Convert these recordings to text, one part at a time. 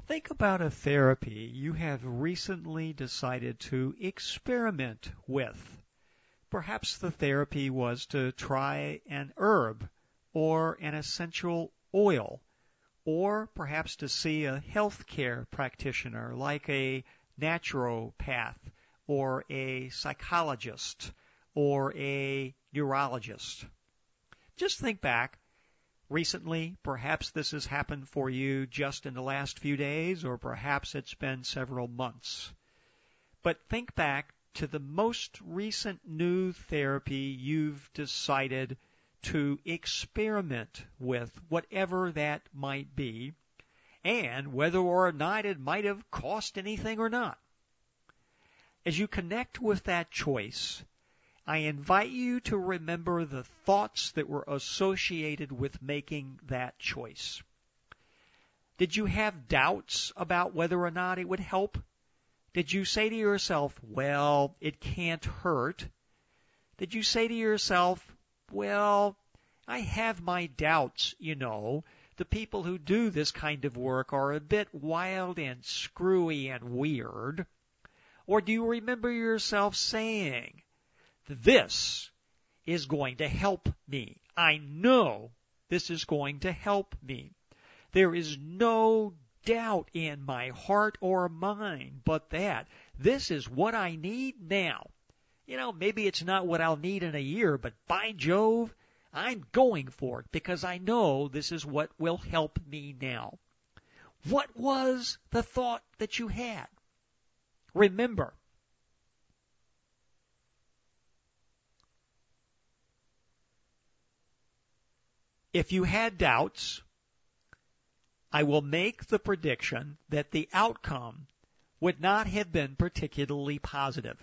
Think about a therapy you have recently decided to experiment with. Perhaps the therapy was to try an herb or an essential oil, or perhaps to see a healthcare practitioner like a naturopath or a psychologist or a neurologist. Just think back. Recently, perhaps this has happened for you just in the last few days, or perhaps it's been several months. But think back to the most recent new therapy you've decided to experiment with, whatever that might be, and whether or not it might have cost anything or not. As you connect with that choice, I invite you to remember the thoughts that were associated with making that choice. Did you have doubts about whether or not it would help? Did you say to yourself, well, it can't hurt? Did you say to yourself, well, I have my doubts, The people who do this kind of work are a bit wild and screwy and weird. Or do you remember yourself saying, this is going to help me. I know this is going to help me. There is no doubt in my heart or mind but that this is what I need now. Maybe it's not what I'll need in a year, but by Jove, I'm going for it because I know this is what will help me now. What was the thought that you had? Remember, if you had doubts, I will make the prediction that the outcome would not have been particularly positive.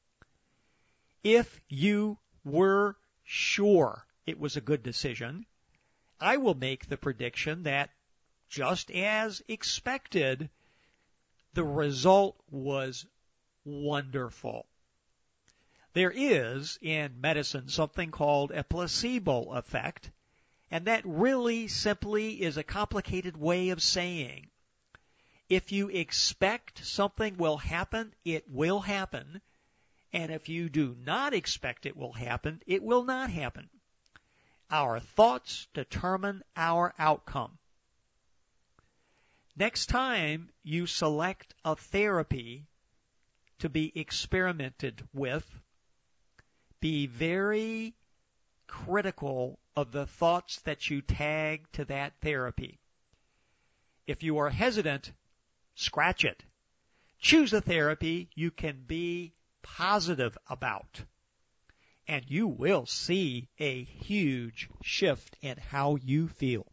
If you were sure it was a good decision, I will make the prediction that, just as expected, the result was wonderful. There is, in medicine, something called a placebo effect, and that really simply is a complicated way of saying, if you expect something will happen, it will happen. And if you do not expect it will happen, it will not happen. Our thoughts determine our outcome. Next time you select a therapy to be experimented with, be very critical of the thoughts that you tag to that therapy. If you are hesitant, scratch it. Choose a therapy you can be positive about, and you will see a huge shift in how you feel.